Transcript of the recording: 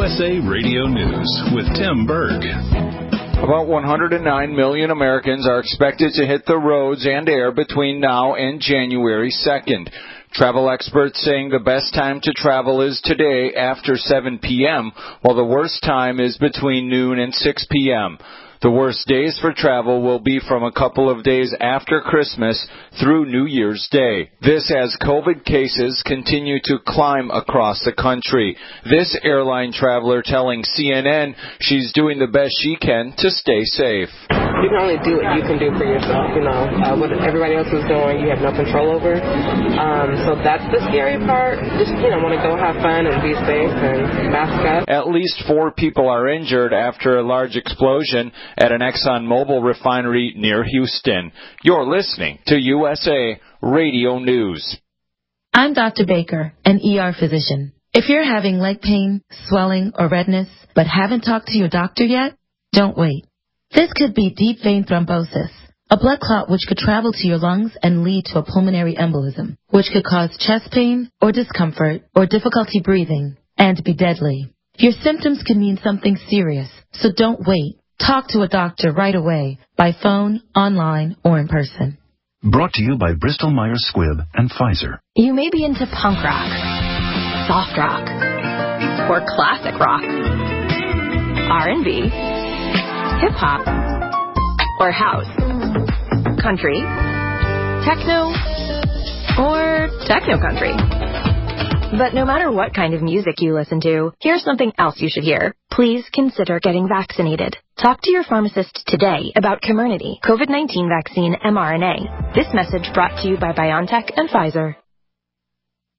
USA Radio News with Tim Berg. About 109 million Americans are expected to hit the roads and air between now and January 2nd. Travel experts saying the best time to travel is today after 7 p.m., while the worst time is between noon and 6 p.m. The worst days for travel will be from a couple of days after Christmas through New Year's Day. This as COVID cases continue to climb across the country. This airline traveler telling CNN she's doing the best she can to stay safe. You can only do what you can do for yourself, what everybody else is doing, you have no control over. So that's the scary part. Just, want to go have fun and be safe and mask up. At least 4 people are injured after a large explosion at an ExxonMobil refinery near Houston. You're listening to USA Radio News. I'm Dr. Baker, an ER physician. If you're having leg pain, swelling, or redness, but haven't talked to your doctor yet, don't wait. This could be deep vein thrombosis, a blood clot which could travel to your lungs and lead to a pulmonary embolism, which could cause chest pain or discomfort or difficulty breathing and be deadly. Your symptoms could mean something serious, so don't wait. Talk to a doctor right away, by phone, online, or in person. Brought to you by Bristol-Myers Squibb and Pfizer. You may be into punk rock, soft rock, or classic rock, R&B, hip-hop, or house, country, techno, or techno-country. But no matter what kind of music you listen to, here's something else you should hear. Please consider getting vaccinated. Talk to your pharmacist today about Comirnaty, COVID-19 vaccine mRNA. This message brought to you by BioNTech and Pfizer.